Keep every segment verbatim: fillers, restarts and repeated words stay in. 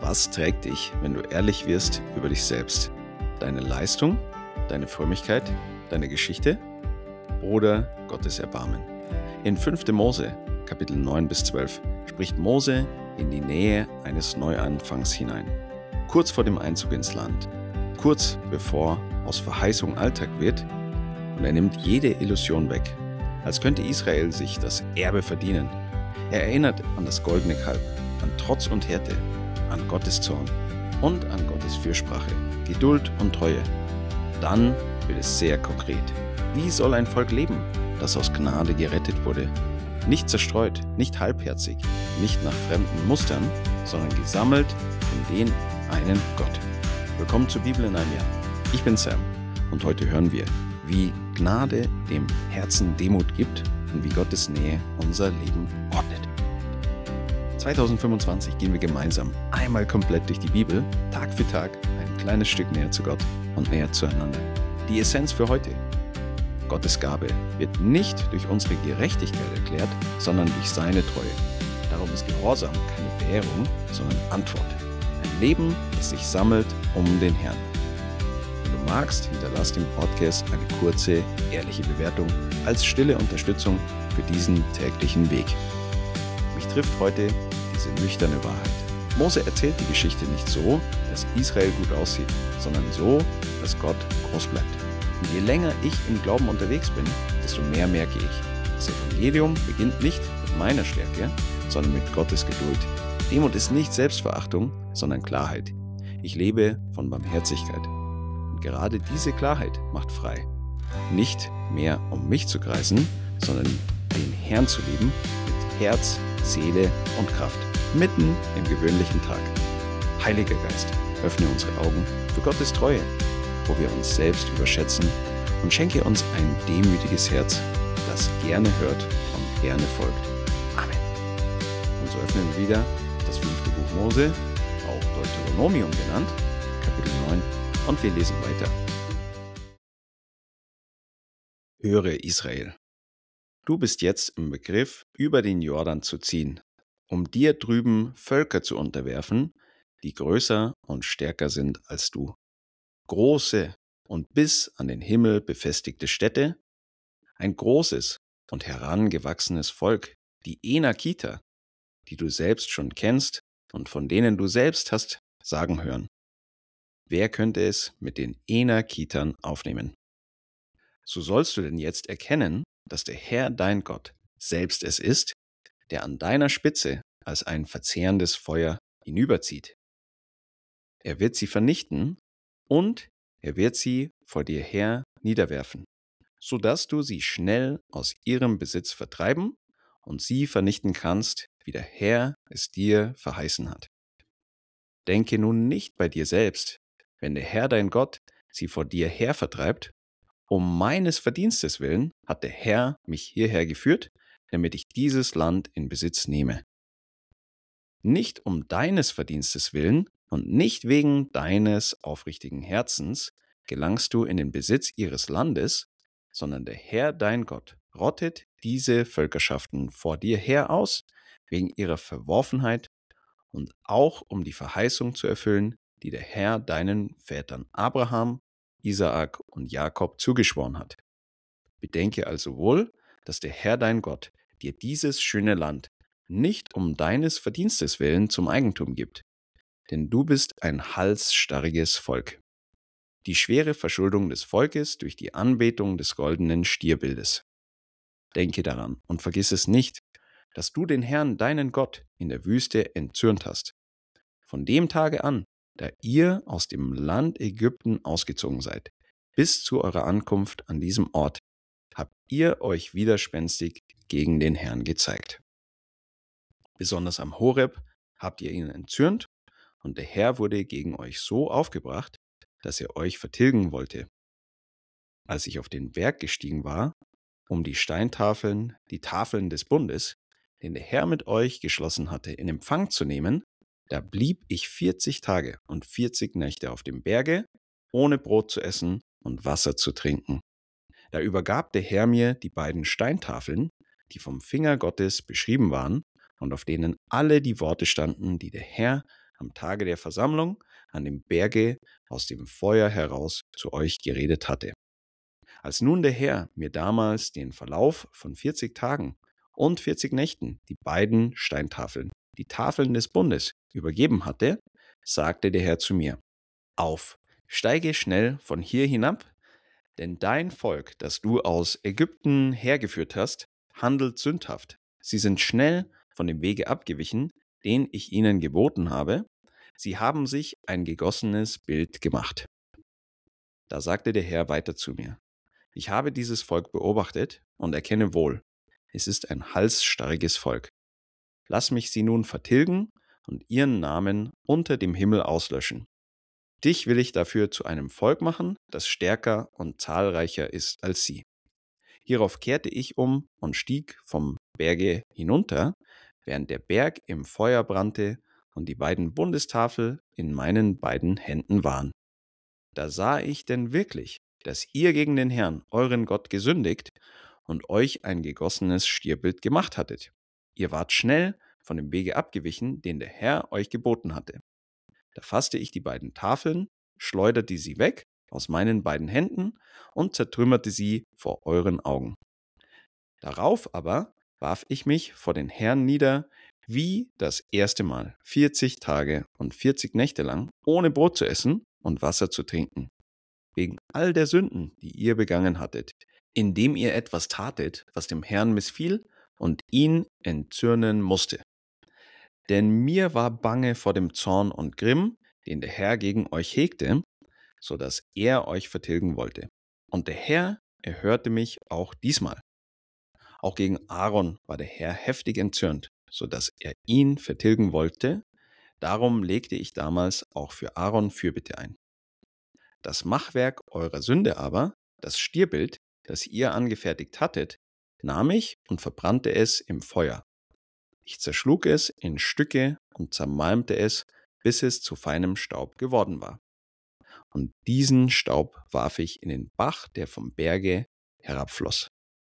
Was trägt dich, wenn du ehrlich wirst über dich selbst? Deine Leistung, deine Frömmigkeit, deine Geschichte oder Gottes Erbarmen? In fünfter Mose, Kapitel neun bis zwölf, spricht Mose in die Nähe eines Neuanfangs hinein. Kurz vor dem Einzug ins Land, kurz bevor aus Verheißung Alltag wird, und er nimmt jede Illusion weg, als könnte Israel sich das Erbe verdienen. Er erinnert an das goldene Kalb, an Trotz und Härte, an Gottes Zorn und an Gottes Fürsprache, Geduld und Treue. Dann wird es sehr konkret. Wie soll ein Volk leben, das aus Gnade gerettet wurde? Nicht zerstreut, nicht halbherzig, nicht nach fremden Mustern, sondern gesammelt von den einen Gott. Willkommen zur Bibel in einem Jahr. Ich bin Sam und heute hören wir, wie Gnade dem Herzen Demut gibt und wie Gottes Nähe unser Leben ordnet. zwanzig fünfundzwanzig gehen wir gemeinsam einmal komplett durch die Bibel, Tag für Tag, ein kleines Stück näher zu Gott und näher zueinander. Die Essenz für heute: Gottes Gabe wird nicht durch unsere Gerechtigkeit erklärt, sondern durch seine Treue. Darum ist Gehorsam keine Währung, sondern Antwort. Ein Leben, das sich sammelt um den Herrn. Wenn du magst, hinterlass dem Podcast eine kurze, ehrliche Bewertung als stille Unterstützung für diesen täglichen Weg. Mich trifft heute diese nüchterne Wahrheit. Mose erzählt die Geschichte nicht so, dass Israel gut aussieht, sondern so, dass Gott groß bleibt. Und je länger ich im Glauben unterwegs bin, desto mehr merke ich, das Evangelium beginnt nicht mit meiner Stärke, sondern mit Gottes Geduld. Demut ist nicht Selbstverachtung, sondern Klarheit. Ich lebe von Barmherzigkeit. Und gerade diese Klarheit macht frei. Nicht mehr um mich zu kreisen, sondern den Herrn zu lieben mit Herz, Seele und Kraft, mitten im gewöhnlichen Tag. Heiliger Geist, öffne unsere Augen für Gottes Treue, wo wir uns selbst überschätzen, und schenke uns ein demütiges Herz, das gerne hört und gerne folgt. Amen. Und so öffnen wir wieder das fünfte Buch Mose, auch Deuteronomium genannt, Kapitel neun, und wir lesen weiter. Höre Israel. Du bist jetzt im Begriff, über den Jordan zu ziehen, um dir drüben Völker zu unterwerfen, die größer und stärker sind als du. Große und bis an den Himmel befestigte Städte, ein großes und herangewachsenes Volk, die Enakiter, die du selbst schon kennst und von denen du selbst hast sagen hören. Wer könnte es mit den Enakitern aufnehmen? So sollst du denn jetzt erkennen, dass der Herr dein Gott selbst es ist, der an deiner Spitze als ein verzehrendes Feuer hinüberzieht. Er wird sie vernichten und er wird sie vor dir her niederwerfen, sodass du sie schnell aus ihrem Besitz vertreiben und sie vernichten kannst, wie der Herr es dir verheißen hat. Denke nun nicht bei dir selbst, wenn der Herr dein Gott sie vor dir her vertreibt: Um meines Verdienstes willen hat der Herr mich hierher geführt, damit ich dieses Land in Besitz nehme. Nicht um deines Verdienstes willen und nicht wegen deines aufrichtigen Herzens gelangst du in den Besitz ihres Landes, sondern der Herr dein Gott rottet diese Völkerschaften vor dir her aus, wegen ihrer Verworfenheit und auch um die Verheißung zu erfüllen, die der Herr deinen Vätern Abraham, Isaak und Jakob zugeschworen hat. Bedenke also wohl, dass der Herr dein Gott dir dieses schöne Land nicht um deines Verdienstes willen zum Eigentum gibt, denn du bist ein halsstarriges Volk. Die schwere Verschuldung des Volkes durch die Anbetung des goldenen Stierbildes. Denke daran und vergiss es nicht, dass du den Herrn deinen Gott in der Wüste entzürnt hast. Von dem Tage an, da ihr aus dem Land Ägypten ausgezogen seid, bis zu eurer Ankunft an diesem Ort, habt ihr euch widerspenstig gegen den Herrn gezeigt. Besonders am Horeb habt ihr ihn entzürnt, und der Herr wurde gegen euch so aufgebracht, dass er euch vertilgen wollte. Als ich auf den Berg gestiegen war, um die Steintafeln, die Tafeln des Bundes, den der Herr mit euch geschlossen hatte, in Empfang zu nehmen, da blieb ich vierzig Tage und vierzig Nächte auf dem Berge, ohne Brot zu essen und Wasser zu trinken. Da übergab der Herr mir die beiden Steintafeln, die vom Finger Gottes beschrieben waren und auf denen alle die Worte standen, die der Herr am Tage der Versammlung an dem Berge aus dem Feuer heraus zu euch geredet hatte. Als nun der Herr mir damals den Verlauf von vierzig Tagen und vierzig Nächten die beiden Steintafeln, die Tafeln des Bundes, übergeben hatte, sagte der Herr zu mir: Auf, steige schnell von hier hinab, denn dein Volk, das du aus Ägypten hergeführt hast, handelt sündhaft. Sie sind schnell von dem Wege abgewichen, den ich ihnen geboten habe. Sie haben sich ein gegossenes Bild gemacht. Da sagte der Herr weiter zu mir: Ich habe dieses Volk beobachtet und erkenne wohl, es ist ein halsstarriges Volk. Lass mich sie nun vertilgen und ihren Namen unter dem Himmel auslöschen. Dich will ich dafür zu einem Volk machen, das stärker und zahlreicher ist als sie. Hierauf kehrte ich um und stieg vom Berge hinunter, während der Berg im Feuer brannte und die beiden Bundestafel in meinen beiden Händen waren. Da sah ich denn wirklich, dass ihr gegen den Herrn, euren Gott, gesündigt und euch ein gegossenes Stierbild gemacht hattet. Ihr wart schnell von dem Wege abgewichen, den der Herr euch geboten hatte. Da fasste ich die beiden Tafeln, schleuderte sie weg aus meinen beiden Händen und zertrümmerte sie vor euren Augen. Darauf aber warf ich mich vor den Herrn nieder, wie das erste Mal, vierzig Tage und vierzig Nächte lang, ohne Brot zu essen und Wasser zu trinken, wegen all der Sünden, die ihr begangen hattet, indem ihr etwas tatet, was dem Herrn missfiel und ihn entzürnen musste. Denn mir war bange vor dem Zorn und Grimm, den der Herr gegen euch hegte, so dass er euch vertilgen wollte. Und der Herr erhörte mich auch diesmal. Auch gegen Aaron war der Herr heftig entzürnt, so dass er ihn vertilgen wollte. Darum legte ich damals auch für Aaron Fürbitte ein. Das Machwerk eurer Sünde aber, das Stierbild, das ihr angefertigt hattet, nahm ich und verbrannte es im Feuer. Ich zerschlug es in Stücke und zermalmte es, bis es zu feinem Staub geworden war. Und diesen Staub warf ich in den Bach, der vom Berge herabfloss.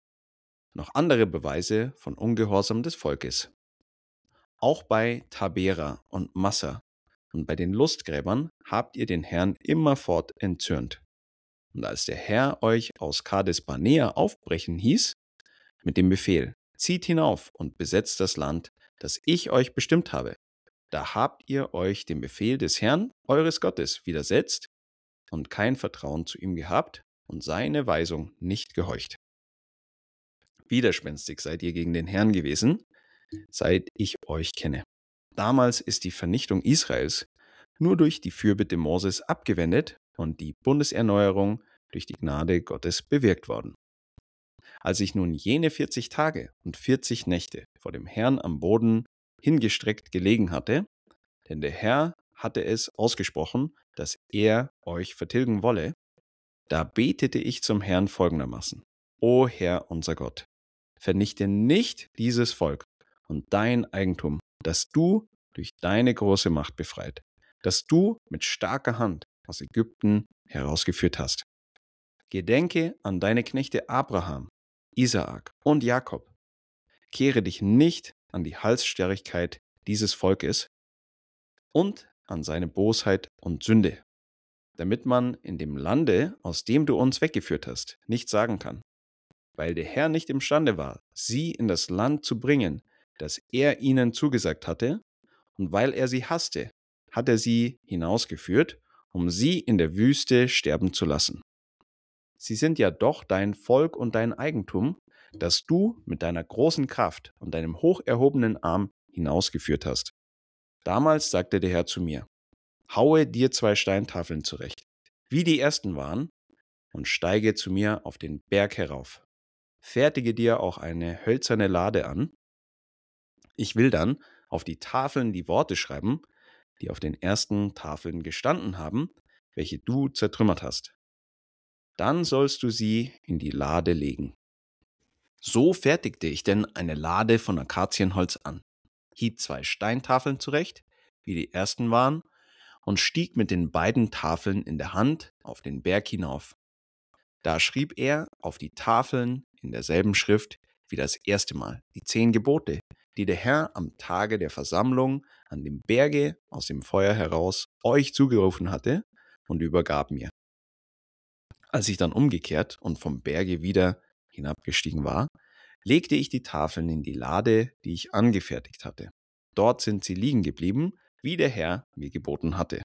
Noch andere Beweise von Ungehorsam des Volkes. Auch bei Tabera und Massa und bei den Lustgräbern habt ihr den Herrn immerfort entzürnt. Und als der Herr euch aus Kades Barnea aufbrechen hieß, mit dem Befehl: Zieht hinauf und besetzt das Land, das ich euch bestimmt habe, da habt ihr euch dem Befehl des Herrn, eures Gottes, widersetzt und kein Vertrauen zu ihm gehabt und seine Weisung nicht gehorcht. Widerspenstig seid ihr gegen den Herrn gewesen, seit ich euch kenne. Damals ist die Vernichtung Israels nur durch die Fürbitte Moses abgewendet und die Bundeserneuerung durch die Gnade Gottes bewirkt worden. Als ich nun jene vierzig Tage und vierzig Nächte vor dem Herrn am Boden hingestreckt gelegen hatte, denn der Herr hatte es ausgesprochen, dass er euch vertilgen wolle, da betete ich zum Herrn folgendermaßen: O Herr, unser Gott, vernichte nicht dieses Volk und dein Eigentum, das du durch deine große Macht befreit, das du mit starker Hand aus Ägypten herausgeführt hast. Gedenke an deine Knechte Abraham, Isaak und Jakob. Kehre dich nicht an die Halsstarrigkeit dieses Volkes und an seine Bosheit und Sünde, damit man in dem Lande, aus dem du uns weggeführt hast, nicht sagen kann, weil der Herr nicht imstande war, sie in das Land zu bringen, das er ihnen zugesagt hatte, und weil er sie hasste, hat er sie hinausgeführt, um sie in der Wüste sterben zu lassen. Sie sind ja doch dein Volk und dein Eigentum, das du mit deiner großen Kraft und deinem hoch erhobenen Arm hinausgeführt hast. Damals sagte der Herr zu mir: Haue dir zwei Steintafeln zurecht, wie die ersten waren, und steige zu mir auf den Berg herauf. Fertige dir auch eine hölzerne Lade an. Ich will dann auf die Tafeln die Worte schreiben, die auf den ersten Tafeln gestanden haben, welche du zertrümmert hast. Dann sollst du sie in die Lade legen. So fertigte ich denn eine Lade von Akazienholz an, hieb zwei Steintafeln zurecht, wie die ersten waren, und stieg mit den beiden Tafeln in der Hand auf den Berg hinauf. Da schrieb er auf die Tafeln in derselben Schrift wie das erste Mal die zehn Gebote, die der Herr am Tage der Versammlung an dem Berge aus dem Feuer heraus euch zugerufen hatte, und übergab mir. Als ich dann umgekehrt und vom Berge wieder hinabgestiegen war, legte ich die Tafeln in die Lade, die ich angefertigt hatte. Dort sind sie liegen geblieben, wie der Herr mir geboten hatte.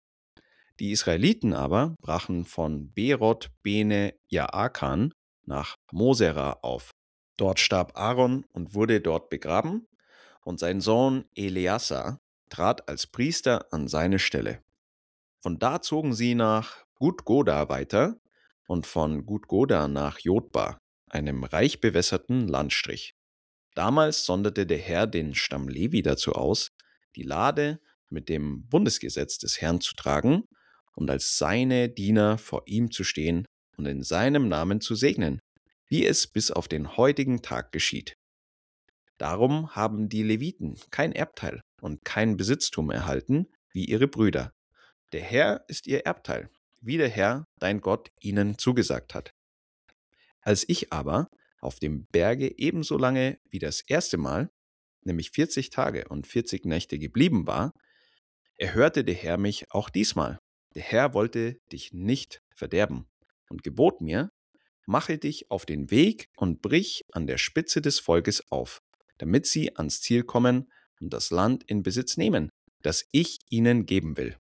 Die Israeliten aber brachen von Berot Bene Jaakan nach Mosera auf. Dort starb Aaron und wurde dort begraben, und sein Sohn Eleazar trat als Priester an seine Stelle. Von da zogen sie nach Gudgoda weiter und von Gudgoda nach Jotba, einem reich bewässerten Landstrich. Damals sonderte der Herr den Stamm Levi dazu aus, die Lade mit dem Bundesgesetz des Herrn zu tragen und als seine Diener vor ihm zu stehen und in seinem Namen zu segnen, wie es bis auf den heutigen Tag geschieht. Darum haben die Leviten kein Erbteil und kein Besitztum erhalten, wie ihre Brüder. Der Herr ist ihr Erbteil, wie der Herr, dein Gott, ihnen zugesagt hat. Als ich aber auf dem Berge ebenso lange wie das erste Mal, nämlich vierzig Tage und vierzig Nächte geblieben war, erhörte der Herr mich auch diesmal. Der Herr wollte dich nicht verderben und gebot mir, mache dich auf den Weg und brich an der Spitze des Volkes auf, damit sie ans Ziel kommen und das Land in Besitz nehmen, das ich ihnen geben will,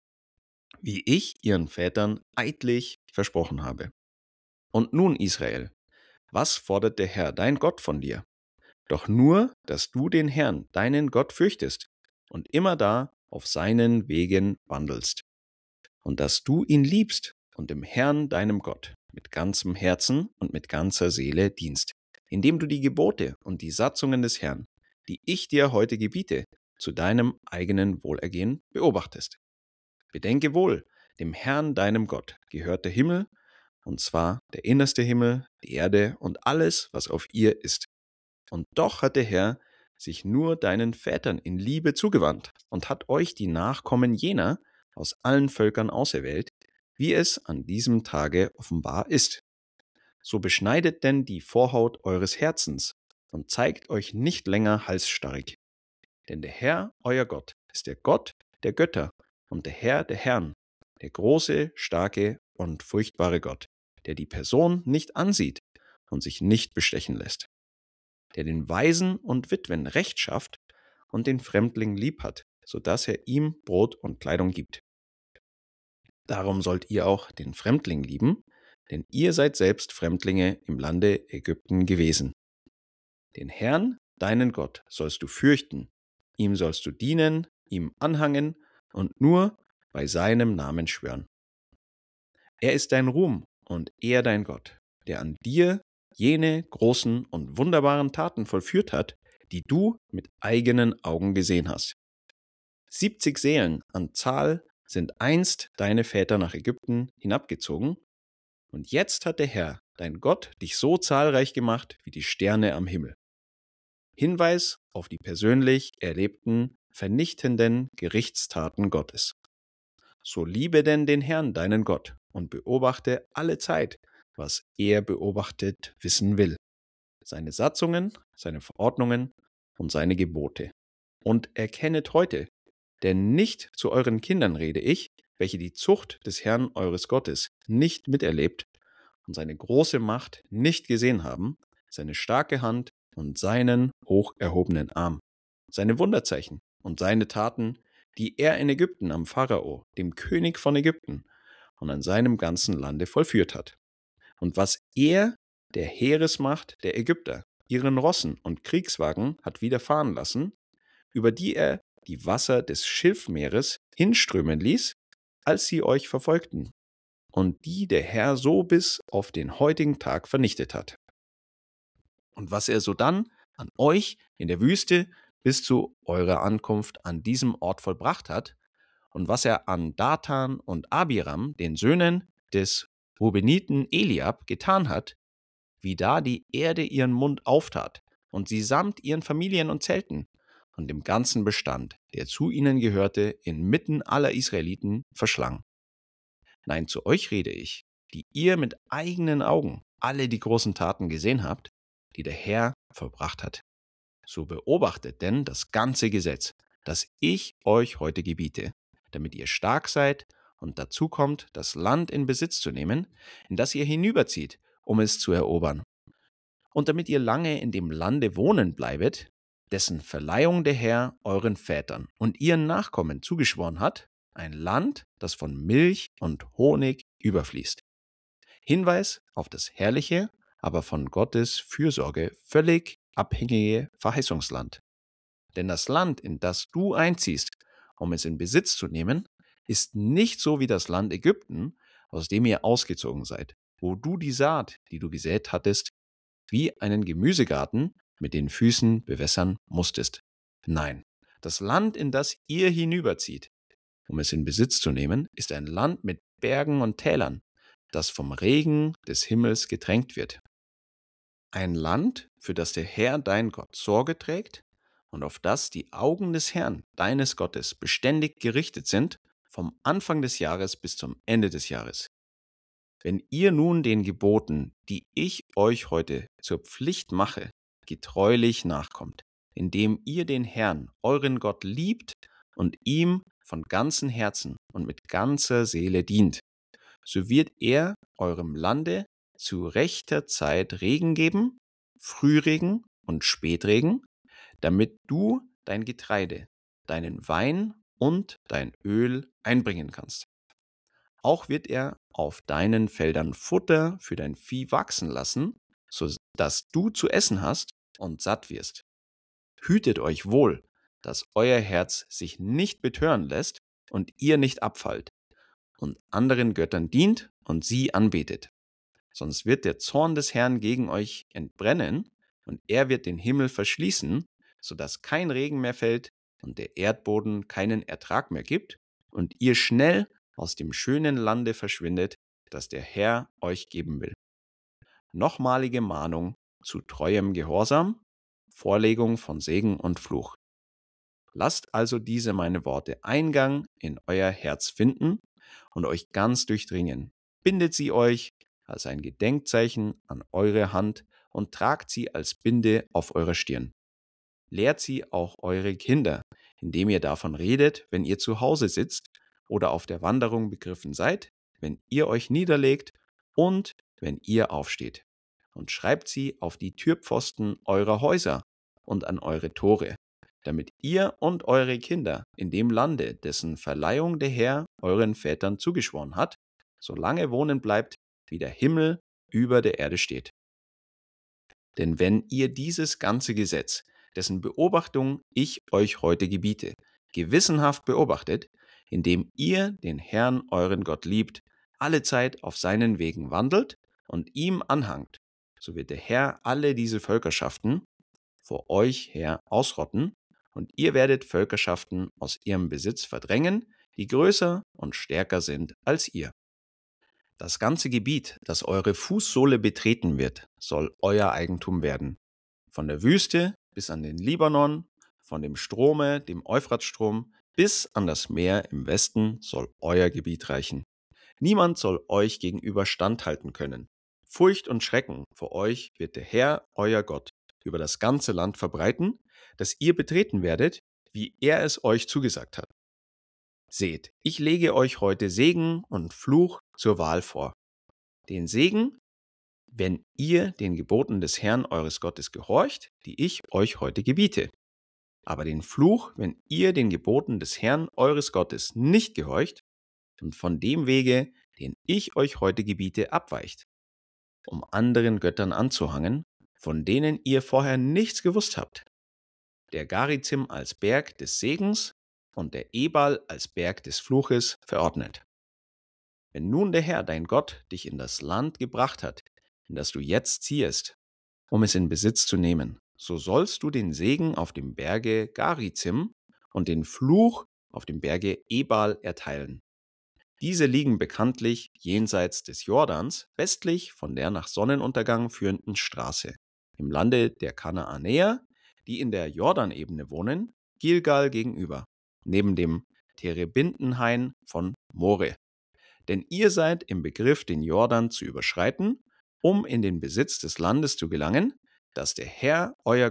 wie ich ihren Vätern eidlich versprochen habe. Und nun, Israel, was fordert der Herr, dein Gott, von dir? Doch nur, dass du den Herrn, deinen Gott, fürchtest und immer da auf seinen Wegen wandelst. Und dass du ihn liebst und dem Herrn, deinem Gott, mit ganzem Herzen und mit ganzer Seele dienst, indem du die Gebote und die Satzungen des Herrn, die ich dir heute gebiete, zu deinem eigenen Wohlergehen beobachtest. Bedenke wohl, dem Herrn, deinem Gott, gehört der Himmel, und zwar der innerste Himmel, die Erde und alles, was auf ihr ist. Und doch hat der Herr sich nur deinen Vätern in Liebe zugewandt und hat euch die Nachkommen jener aus allen Völkern auserwählt, wie es an diesem Tage offenbar ist. So beschneidet denn die Vorhaut eures Herzens und zeigt euch nicht länger halsstarrig. Denn der Herr, euer Gott, ist der Gott der Götter und der Herr der Herren, der große, starke und furchtbare Gott, der die Person nicht ansieht und sich nicht bestechen lässt, der den Waisen und Witwen Recht schafft und den Fremdling lieb hat, so dass er ihm Brot und Kleidung gibt. Darum sollt ihr auch den Fremdling lieben, denn ihr seid selbst Fremdlinge im Lande Ägypten gewesen. Den Herrn, deinen Gott, sollst du fürchten, ihm sollst du dienen, ihm anhangen und nur bei seinem Namen schwören. Er ist dein Ruhm und er dein Gott, der an dir jene großen und wunderbaren Taten vollführt hat, die du mit eigenen Augen gesehen hast. Siebzig Seelen an Zahl sind einst deine Väter nach Ägypten hinabgezogen, und jetzt hat der Herr, dein Gott, dich so zahlreich gemacht wie die Sterne am Himmel. Hinweis auf die persönlich erlebten, vernichtenden Gerichtstaten Gottes. So liebe denn den Herrn, deinen Gott, und beobachte alle Zeit, was er beobachtet wissen will. Seine Satzungen, seine Verordnungen und seine Gebote. Und erkennet heute, denn nicht zu euren Kindern rede ich, welche die Zucht des Herrn eures Gottes nicht miterlebt und seine große Macht nicht gesehen haben, seine starke Hand und seinen hoch erhobenen Arm, seine Wunderzeichen und seine Taten, die er in Ägypten am Pharao, dem König von Ägypten, und an seinem ganzen Lande vollführt hat. Und was er, der Heeresmacht der Ägypter, ihren Rossen und Kriegswagen hat widerfahren lassen, über die er die Wasser des Schilfmeeres hinströmen ließ, als sie euch verfolgten, und die der Herr so bis auf den heutigen Tag vernichtet hat. Und was er sodann an euch in der Wüste bis zu eurer Ankunft an diesem Ort vollbracht hat, und was er an Datan und Abiram, den Söhnen des Rubeniten Eliab, getan hat, wie da die Erde ihren Mund auftat und sie samt ihren Familien und Zelten und dem ganzen Bestand, der zu ihnen gehörte, inmitten aller Israeliten verschlang. Nein, zu euch rede ich, die ihr mit eigenen Augen alle die großen Taten gesehen habt, die der Herr vollbracht hat. So beobachtet denn das ganze Gesetz, das ich euch heute gebiete, damit ihr stark seid und dazu kommt, das Land in Besitz zu nehmen, in das ihr hinüberzieht, um es zu erobern. Und damit ihr lange in dem Lande wohnen bleibet, dessen Verleihung der Herr euren Vätern und ihren Nachkommen zugeschworen hat, ein Land, das von Milch und Honig überfließt. Hinweis auf das herrliche, aber von Gottes Fürsorge völlig abhängige Verheißungsland. Denn das Land, in das du einziehst, um es in Besitz zu nehmen, ist nicht so wie das Land Ägypten, aus dem ihr ausgezogen seid, wo du die Saat, die du gesät hattest, wie einen Gemüsegarten mit den Füßen bewässern musstest. Nein, das Land, in das ihr hinüberzieht, um es in Besitz zu nehmen, ist ein Land mit Bergen und Tälern, das vom Regen des Himmels getränkt wird. Ein Land, für das der Herr dein Gott Sorge trägt und auf das die Augen des Herrn, deines Gottes, beständig gerichtet sind, vom Anfang des Jahres bis zum Ende des Jahres. Wenn ihr nun den Geboten, die ich euch heute zur Pflicht mache, getreulich nachkommt, indem ihr den Herrn, euren Gott, liebt und ihm von ganzem Herzen und mit ganzer Seele dient, so wird er eurem Lande zu rechter Zeit Regen geben, Frühregen und Spätregen, damit du dein Getreide, deinen Wein und dein Öl einbringen kannst. Auch wird er auf deinen Feldern Futter für dein Vieh wachsen lassen, so dass du zu essen hast und satt wirst. Hütet euch wohl, dass euer Herz sich nicht betören lässt und ihr nicht abfallt und anderen Göttern dient und sie anbetet. Sonst wird der Zorn des Herrn gegen euch entbrennen und er wird den Himmel verschließen, so dass kein Regen mehr fällt und der Erdboden keinen Ertrag mehr gibt und ihr schnell aus dem schönen Lande verschwindet, das der Herr euch geben will. Nochmalige Mahnung zu treuem Gehorsam, Vorlegung von Segen und Fluch. Lasst also diese meine Worte Eingang in euer Herz finden und euch ganz durchdringen. Bindet sie euch als ein Gedenkzeichen an eure Hand und tragt sie als Binde auf eurer Stirn. Lehrt sie auch eure Kinder, indem ihr davon redet, wenn ihr zu Hause sitzt oder auf der Wanderung begriffen seid, wenn ihr euch niederlegt und wenn ihr aufsteht. Und schreibt sie auf die Türpfosten eurer Häuser und an eure Tore, damit ihr und eure Kinder in dem Lande, dessen Verleihung der Herr euren Vätern zugeschworen hat, so lange wohnen bleibt, wie der Himmel über der Erde steht. Denn wenn ihr dieses ganze Gesetz, dessen Beobachtung ich euch heute gebiete, gewissenhaft beobachtet, indem ihr den Herrn euren Gott liebt, alle Zeit auf seinen Wegen wandelt und ihm anhangt, so wird der Herr alle diese Völkerschaften vor euch her ausrotten, und ihr werdet Völkerschaften aus ihrem Besitz verdrängen, die größer und stärker sind als ihr. Das ganze Gebiet, das eure Fußsohle betreten wird, soll euer Eigentum werden. Von der Wüste bis an den Libanon, von dem Strome, dem Euphratstrom, bis an das Meer im Westen soll euer Gebiet reichen. Niemand soll euch gegenüber standhalten können. Furcht und Schrecken vor euch wird der Herr, euer Gott, über das ganze Land verbreiten, das ihr betreten werdet, wie er es euch zugesagt hat. Seht, ich lege euch heute Segen und Fluch zur Wahl vor. Den Segen, wenn ihr den Geboten des Herrn eures Gottes gehorcht, die ich euch heute gebiete. Aber den Fluch, wenn ihr den Geboten des Herrn eures Gottes nicht gehorcht und von dem Wege, den ich euch heute gebiete, abweicht, um anderen Göttern anzuhangen, von denen ihr vorher nichts gewusst habt. Der Garizim als Berg des Segens und der Ebal als Berg des Fluches verordnet. Wenn nun der Herr, dein Gott, dich in das Land gebracht hat, in das du jetzt ziehst, um es in Besitz zu nehmen, so sollst du den Segen auf dem Berge Garizim und den Fluch auf dem Berge Ebal erteilen. Diese liegen bekanntlich jenseits des Jordans, westlich von der nach Sonnenuntergang führenden Straße, im Lande der Kanaanäer, die in der Jordanebene wohnen, Gilgal gegenüber, neben dem Terebintenhain von More. Denn ihr seid im Begriff, den Jordan zu überschreiten, um in den Besitz des Landes zu gelangen, das der Herr, euer Gott,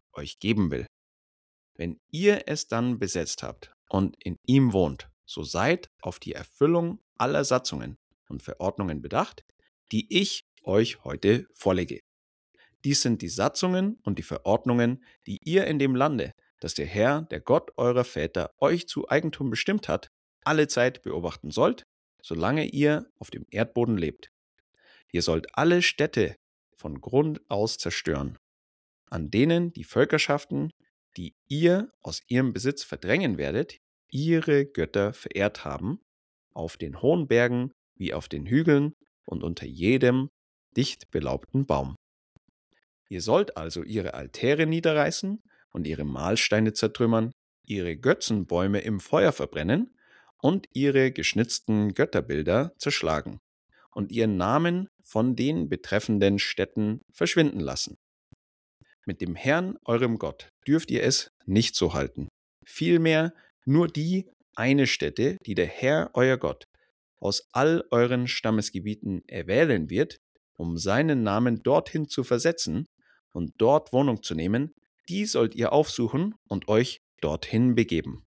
euch geben will. Wenn ihr es dann besetzt habt und in ihm wohnt, so seid auf die Erfüllung aller Satzungen und Verordnungen bedacht, die ich euch heute vorlege. Dies sind die Satzungen und die Verordnungen, die ihr in dem Lande, das der Herr, der Gott eurer Väter, euch zu Eigentum bestimmt hat, alle Zeit beobachten sollt, solange ihr auf dem Erdboden lebt. Ihr sollt alle Städte von Grund aus zerstören, an denen die Völkerschaften, die ihr aus ihrem Besitz verdrängen werdet, ihre Götter verehrt haben, auf den hohen Bergen wie auf den Hügeln und unter jedem dicht belaubten Baum. Ihr sollt also ihre Altäre niederreißen und ihre Mahlsteine zertrümmern, ihre Götzenbäume im Feuer verbrennen und ihre geschnitzten Götterbilder zerschlagen und ihren Namen von den betreffenden Städten verschwinden lassen. Mit dem Herrn, eurem Gott, dürft ihr es nicht so halten. Vielmehr nur die eine Stätte, die der Herr, euer Gott, aus all euren Stammesgebieten erwählen wird, um seinen Namen dorthin zu versetzen und dort Wohnung zu nehmen, die sollt ihr aufsuchen und euch dorthin begeben.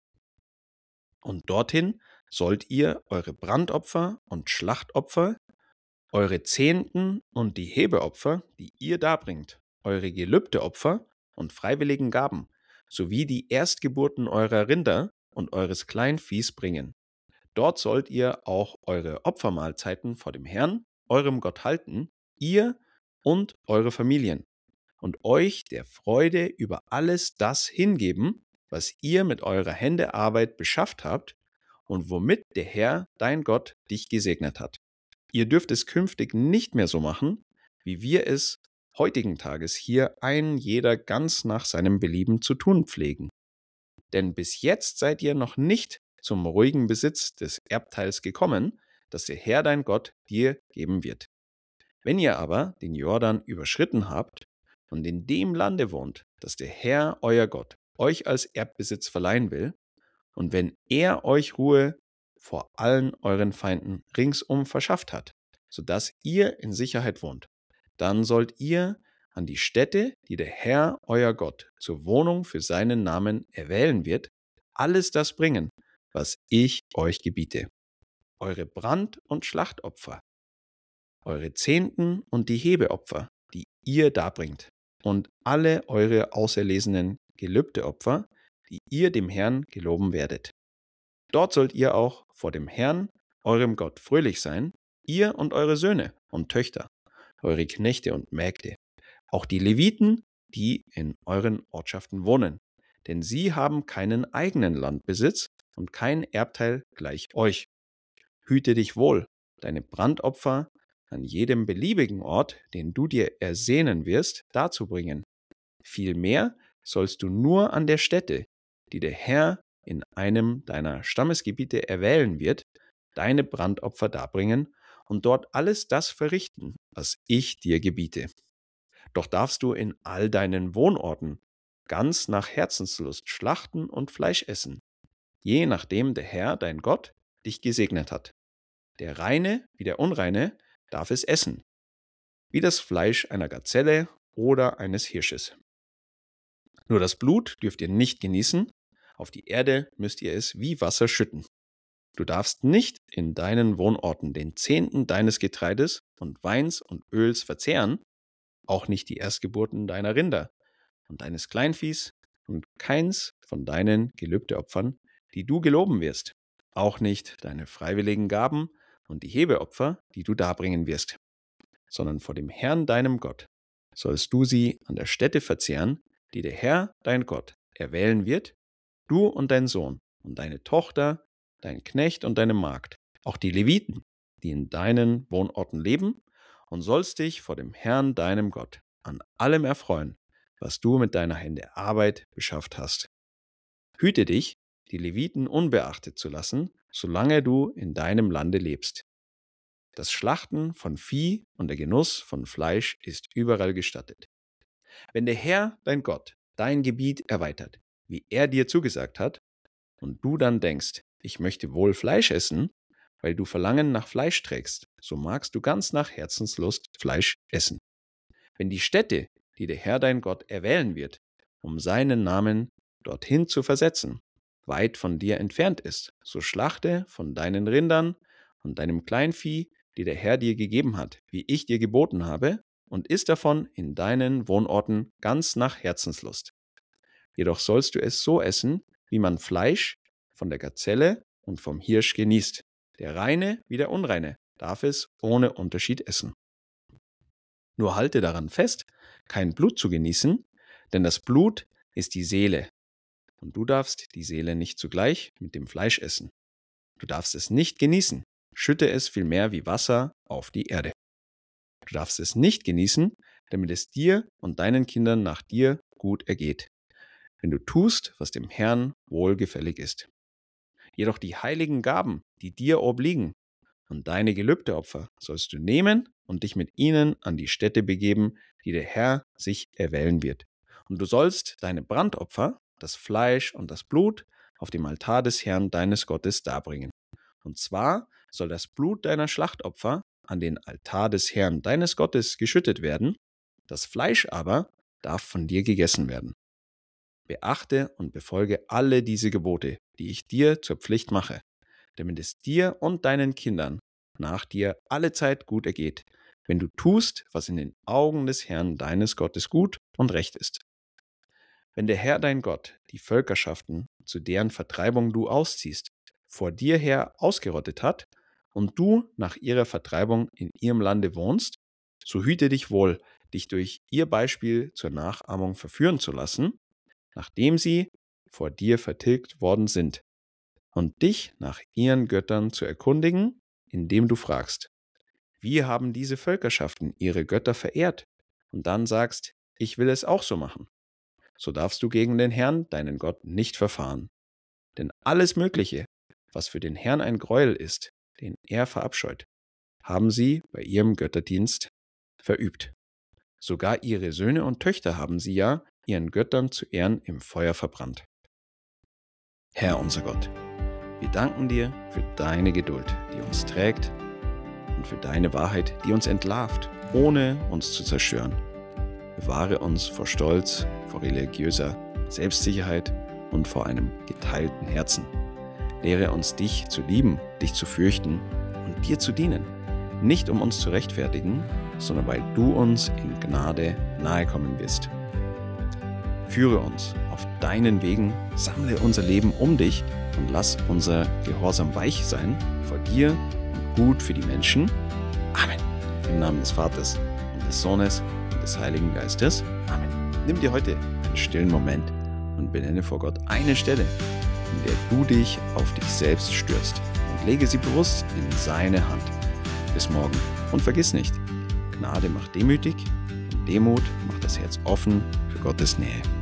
Und dorthin sollt ihr eure Brandopfer und Schlachtopfer, eure Zehnten und die Hebeopfer, die ihr darbringt, eure Gelübdeopfer und freiwilligen Gaben, sowie die Erstgeburten eurer Rinder und eures Kleinviehs bringen. Dort sollt ihr auch eure Opfermahlzeiten vor dem Herrn, eurem Gott, halten, ihr und eure Familien, und euch der Freude über alles das hingeben, was ihr mit eurer Hände Arbeit beschafft habt und womit der Herr, dein Gott, dich gesegnet hat. Ihr dürft es künftig nicht mehr so machen, wie wir es heutigen Tages hier ein jeder ganz nach seinem Belieben zu tun pflegen. Denn bis jetzt seid ihr noch nicht zum ruhigen Besitz des Erbteils gekommen, das der Herr dein Gott dir geben wird. Wenn ihr aber den Jordan überschritten habt und in dem Lande wohnt, das der Herr euer Gott euch als Erbbesitz verleihen will, und wenn er euch Ruhe vor allen euren Feinden ringsum verschafft hat, sodass ihr in Sicherheit wohnt, dann sollt ihr an die Stätte, die der Herr, euer Gott, zur Wohnung für seinen Namen erwählen wird, alles das bringen, was ich euch gebiete. Eure Brand- und Schlachtopfer, eure Zehnten und die Hebeopfer, die ihr darbringt, und alle eure auserlesenen Gelübdeopfer, die ihr dem Herrn geloben werdet. Dort sollt ihr auch vor dem Herrn, eurem Gott, fröhlich sein, ihr und eure Söhne und Töchter, eure Knechte und Mägde, auch die Leviten, die in euren Ortschaften wohnen, denn sie haben keinen eigenen Landbesitz und kein Erbteil gleich euch. Hüte dich wohl, deine Brandopfer an jedem beliebigen Ort, den du dir ersehnen wirst, darzubringen. Vielmehr sollst du nur an der Stätte, die der Herr in einem deiner Stammesgebiete erwählen wird, deine Brandopfer darbringen und dort alles das verrichten, was ich dir gebiete. Doch darfst du in all deinen Wohnorten ganz nach Herzenslust schlachten und Fleisch essen, je nachdem der Herr, dein Gott, dich gesegnet hat. Der Reine wie der Unreine darf es essen, wie das Fleisch einer Gazelle oder eines Hirsches. Nur das Blut dürft ihr nicht genießen, auf die Erde müsst ihr es wie Wasser schütten. Du darfst nicht in deinen Wohnorten den Zehnten deines Getreides und Weins und Öls verzehren, auch nicht die Erstgeburten deiner Rinder und deines Kleinviehs und keins von deinen Gelübdeopfern, die du geloben wirst, auch nicht deine freiwilligen Gaben und die Hebeopfer, die du darbringen wirst, sondern vor dem Herrn, deinem Gott, sollst du sie an der Stätte verzehren, die der Herr, dein Gott, erwählen wird, du und dein Sohn und deine Tochter, dein Knecht und deine Magd, auch die Leviten, die in deinen Wohnorten leben, und sollst dich vor dem Herrn, deinem Gott, an allem erfreuen, was du mit deiner Hände Arbeit beschafft hast. Hüte dich, die Leviten unbeachtet zu lassen, solange du in deinem Lande lebst. Das Schlachten von Vieh und der Genuss von Fleisch ist überall gestattet. Wenn der Herr, dein Gott, dein Gebiet erweitert, wie er dir zugesagt hat, und du dann denkst, ich möchte wohl Fleisch essen, weil du Verlangen nach Fleisch trägst, so magst du ganz nach Herzenslust Fleisch essen. Wenn die Stätte, die der Herr dein Gott erwählen wird, um seinen Namen dorthin zu versetzen, weit von dir entfernt ist. So schlachte von deinen Rindern und deinem Kleinvieh, die der Herr dir gegeben hat, wie ich dir geboten habe, und iss davon in deinen Wohnorten ganz nach Herzenslust. Jedoch sollst du es so essen, wie man Fleisch von der Gazelle und vom Hirsch genießt. Der Reine wie der Unreine darf es ohne Unterschied essen. Nur halte daran fest, kein Blut zu genießen, denn das Blut ist die Seele. Und du darfst die Seele nicht zugleich mit dem Fleisch essen. Du darfst es nicht genießen, schütte es vielmehr wie Wasser auf die Erde. Du darfst es nicht genießen, damit es dir und deinen Kindern nach dir gut ergeht, wenn du tust, was dem Herrn wohlgefällig ist. Jedoch die heiligen Gaben, die dir obliegen, und deine Gelübdeopfer sollst du nehmen und dich mit ihnen an die Stätte begeben, die der Herr sich erwählen wird. Und du sollst deine Brandopfer, das Fleisch und das Blut auf dem Altar des Herrn deines Gottes darbringen. Und zwar soll das Blut deiner Schlachtopfer an den Altar des Herrn deines Gottes geschüttet werden, das Fleisch aber darf von dir gegessen werden. Beachte und befolge alle diese Gebote, die ich dir zur Pflicht mache, damit es dir und deinen Kindern nach dir allezeit gut ergeht, wenn du tust, was in den Augen des Herrn deines Gottes gut und recht ist. Wenn der Herr dein Gott die Völkerschaften, zu deren Vertreibung du ausziehst, vor dir her ausgerottet hat und du nach ihrer Vertreibung in ihrem Lande wohnst, so hüte dich wohl, dich durch ihr Beispiel zur Nachahmung verführen zu lassen, nachdem sie vor dir vertilgt worden sind, und dich nach ihren Göttern zu erkundigen, indem du fragst, wie haben diese Völkerschaften ihre Götter verehrt? Und dann sagst, ich will es auch so machen. So darfst du gegen den Herrn, deinen Gott, nicht verfahren. Denn alles Mögliche, was für den Herrn ein Gräuel ist, den er verabscheut, haben sie bei ihrem Götterdienst verübt. Sogar ihre Söhne und Töchter haben sie ja ihren Göttern zu Ehren im Feuer verbrannt. Herr unser Gott, wir danken dir für deine Geduld, die uns trägt, und für deine Wahrheit, die uns entlarvt, ohne uns zu zerstören. Bewahre uns vor Stolz, vor religiöser Selbstsicherheit und vor einem geteilten Herzen. Lehre uns, dich zu lieben, dich zu fürchten und dir zu dienen. Nicht um uns zu rechtfertigen, sondern weil du uns in Gnade nahekommen wirst. Führe uns auf deinen Wegen, sammle unser Leben um dich und lass unser Gehorsam weich sein vor dir und gut für die Menschen. Amen. Im Namen des Vaters und des Sohnes und des Heiligen Geistes. Amen. Nimm dir heute einen stillen Moment und benenne vor Gott eine Stelle, in der du dich auf dich selbst stürzt, und lege sie bewusst in seine Hand. Bis morgen. Und vergiss nicht, Gnade macht demütig und Demut macht das Herz offen für Gottes Nähe.